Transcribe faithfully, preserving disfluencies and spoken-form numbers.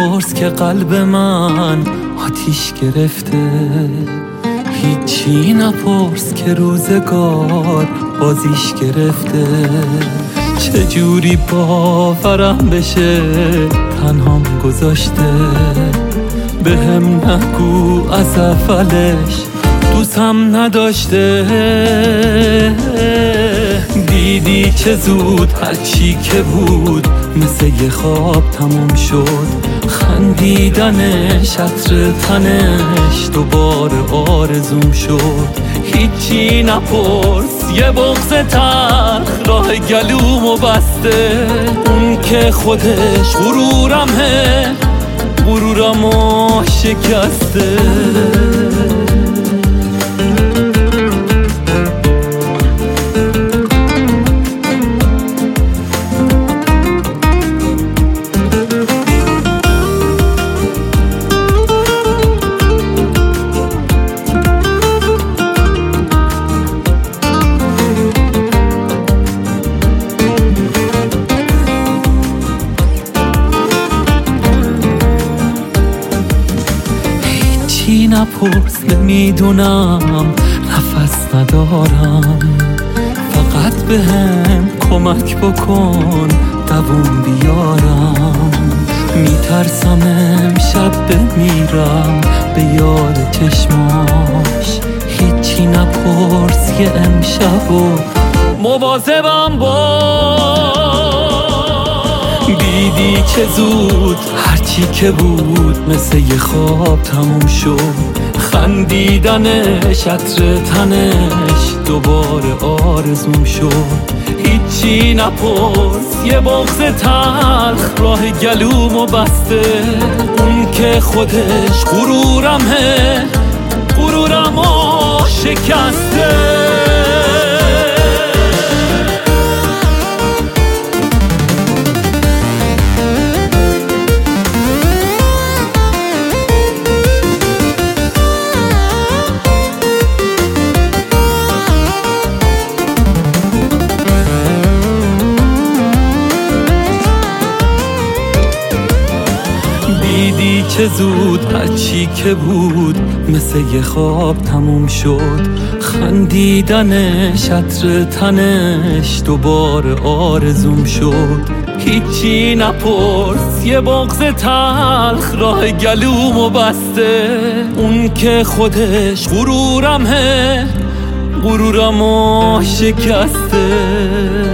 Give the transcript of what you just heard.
نپرس که قلب من آتیش گرفته، هیچی نپرس که روزگار بازیش گرفته. چجوری باورم بشه تنهام گذاشته، به هم نگو از اولش دوستم نداشته. دیدی چه زود هرچی که بود مثل یه خواب تموم شد، خندیدنش عطر تنش دوباره آرزوم شد. هیچی نپرس یه بغض تلخ راه گلومو بسته، اون که خودش غرورمه غرورمو شکسته. نپرس نمیدونم نفس ندارم، فقط به هم کمک بکن دووم بیارم. میترسم امشب بمیرم به یاد چشماش، هیچی نپرس یه امشب و مواظبم باش. دیدی چه زود هرچی که بود مثل یه خواب تموم شد، خندیدنش عطر تنش دوباره آرزوم شد. هیچی نپرس یه بغض تلخ راه گلومو بسته، اون که خودش غرورمه غرورمو شکسته. دیدی چه زود هرچی که بود مثل یه خواب تموم شد، خندیدنش عطر تنش دوباره آرزوم شد. هیچی نپرس یه بغض تلخ راه گلومو بسته، اون که خودش غرورمه غرورمو شکسته.